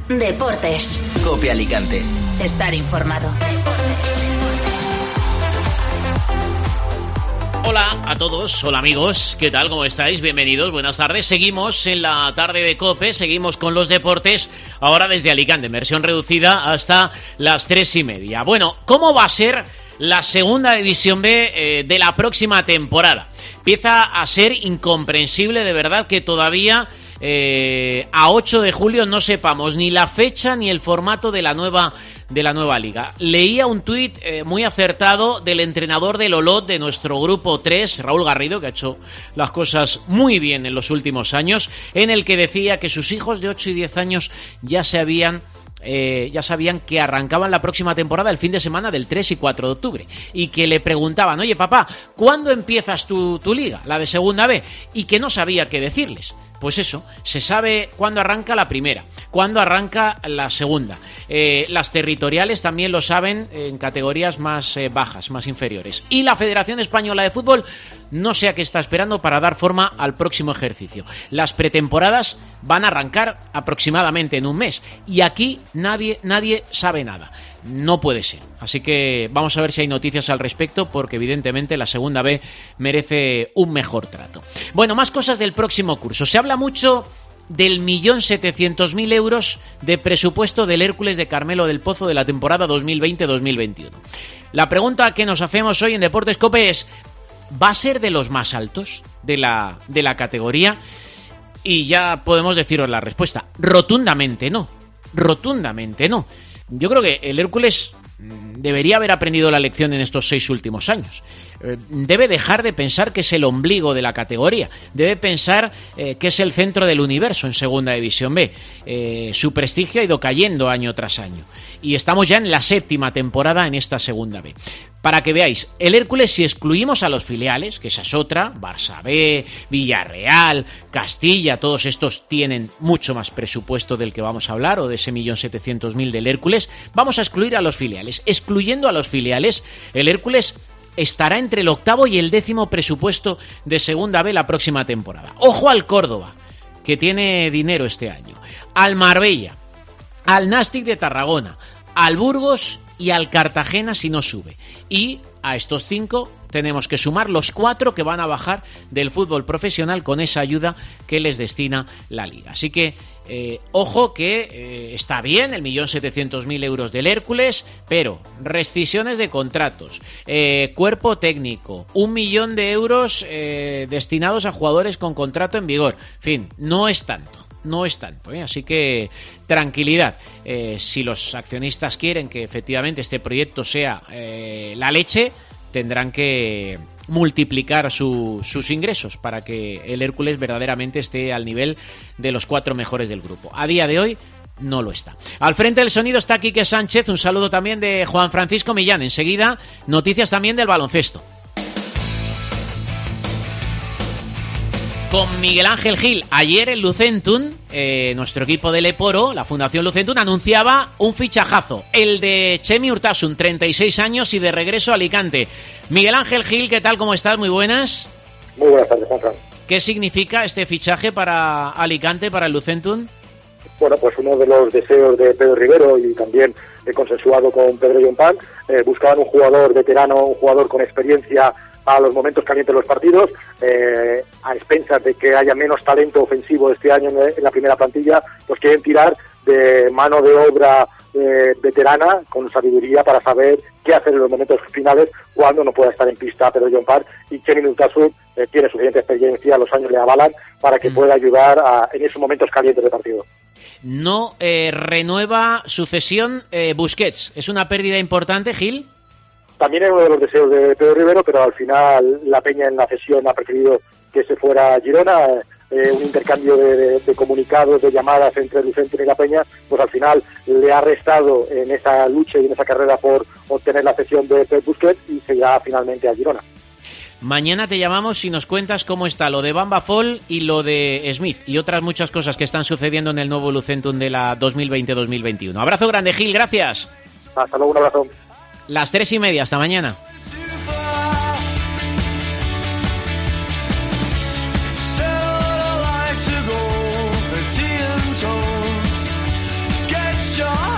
Deportes. COPE Alicante. Estar informado. Hola a todos, hola amigos, ¿qué tal? ¿Cómo estáis? Bienvenidos, buenas tardes. Seguimos en la tarde de COPE, seguimos con los deportes, ahora desde Alicante, en versión reducida hasta las 3:30. Bueno, ¿cómo va a ser la segunda división B de la próxima temporada? Empieza a ser incomprensible de verdad que todavía a 8 de julio no sepamos ni la fecha ni el formato de la nueva liga. Leía un tuit muy acertado del entrenador del Olot de nuestro grupo 3, Raúl Garrido, que ha hecho las cosas muy bien en los últimos años, en el que decía que sus hijos de 8 y 10 años ya sabían que arrancaban la próxima temporada el fin de semana del 3 y 4 de octubre y que le preguntaban, oye papá, ¿cuándo empiezas tu liga, la de segunda B? Y que no sabía qué decirles. Pues eso, se sabe cuándo arranca la primera, cuándo arranca la segunda. Las territoriales también lo saben en categorías más bajas, más inferiores. Y la Federación Española de Fútbol no sé a qué está esperando para dar forma al próximo ejercicio. Las pretemporadas van a arrancar aproximadamente en un mes y aquí nadie sabe nada. No puede ser. Así que vamos a ver si hay noticias al respecto porque evidentemente la segunda B merece un mejor trato. Bueno, más cosas del próximo curso. Se habla mucho del 1.700.000 euros de presupuesto del Hércules de Carmelo del Pozo de la temporada 2020-2021. La pregunta que nos hacemos hoy en Deportes COPE es, ¿va a ser de los más altos de la categoría? Y ya podemos deciros la respuesta. Rotundamente no. Rotundamente no. Yo creo que el Hércules debería haber aprendido la lección en estos 6 últimos años. Debe dejar de pensar que es el ombligo de la categoría. Debe pensar que es el centro del universo en Segunda División B. Su prestigio ha ido cayendo año tras año. Y estamos ya en la 7ª temporada en esta Segunda B. Para que veáis, el Hércules, si excluimos a los filiales, que esa es otra, Barça B, Villarreal, Castilla, todos estos tienen mucho más presupuesto del que vamos a hablar, o de ese 1.700.000 del Hércules, vamos a excluir a los filiales. Excluyendo a los filiales, el Hércules estará entre el 8º y el 10º presupuesto de Segunda B la próxima temporada. Ojo al Córdoba, que tiene dinero este año, al Marbella, al Nàstic de Tarragona, al Burgos y al Cartagena si no sube. Y a estos 5 tenemos que sumar los 4 que van a bajar del fútbol profesional con esa ayuda que les destina la Liga. Así que ojo que está bien el 1.700.000 euros del Hércules, pero rescisiones de contratos, cuerpo técnico, 1 millón de euros destinados a jugadores con contrato en vigor. En fin, no es tanto. No es tanto, así que tranquilidad. Si los accionistas quieren que efectivamente este proyecto sea la leche, tendrán que multiplicar sus ingresos para que el Hércules verdaderamente esté al nivel de los 4 mejores del grupo. A día de hoy no lo está. Al frente del sonido está Quique Sánchez, un saludo también de Juan Francisco Millán. Enseguida, noticias también del baloncesto. Con Miguel Ángel Gil. Ayer el Lucentum, nuestro equipo de Leporo, la Fundación Lucentum, anunciaba un fichajazo, el de Chemi Urtasun, 36 años y de regreso a Alicante. Miguel Ángel Gil, ¿qué tal? ¿Cómo estás? Muy buenas. Muy buenas tardes, Juan Fran. ¿Qué significa este fichaje para Alicante, para el Lucentum? Bueno, pues uno de los deseos de Pedro Rivero y también consensuado con Pedro Llompán, buscaban un jugador veterano, un jugador con experiencia a los momentos calientes de los partidos, a expensas de que haya menos talento ofensivo este año en la primera plantilla, pues quieren tirar de mano de obra veterana con sabiduría para saber qué hacer en los momentos finales cuando no pueda estar en pista Pedro Llompart, y Chemi Urtasun tiene suficiente experiencia, los años le avalan para que pueda ayudar en esos momentos calientes de partido. No renueva su cesión Busquets, ¿es una pérdida importante, Gil? También era uno de los deseos de Pedro Rivero, pero al final la Peña en la cesión ha preferido que se fuera a Girona. Un intercambio de comunicados, de llamadas entre el Lucentum y la Peña, pues al final le ha restado en esa lucha y en esa carrera por obtener la cesión de Pep Busquets y se irá finalmente a Girona. Mañana te llamamos y nos cuentas cómo está lo de Bamba Fall y lo de Smith y otras muchas cosas que están sucediendo en el nuevo Lucentum de la 2020-2021. Abrazo grande, Gil, gracias. Hasta luego, un abrazo. Las 3:30, hasta mañana. Get sure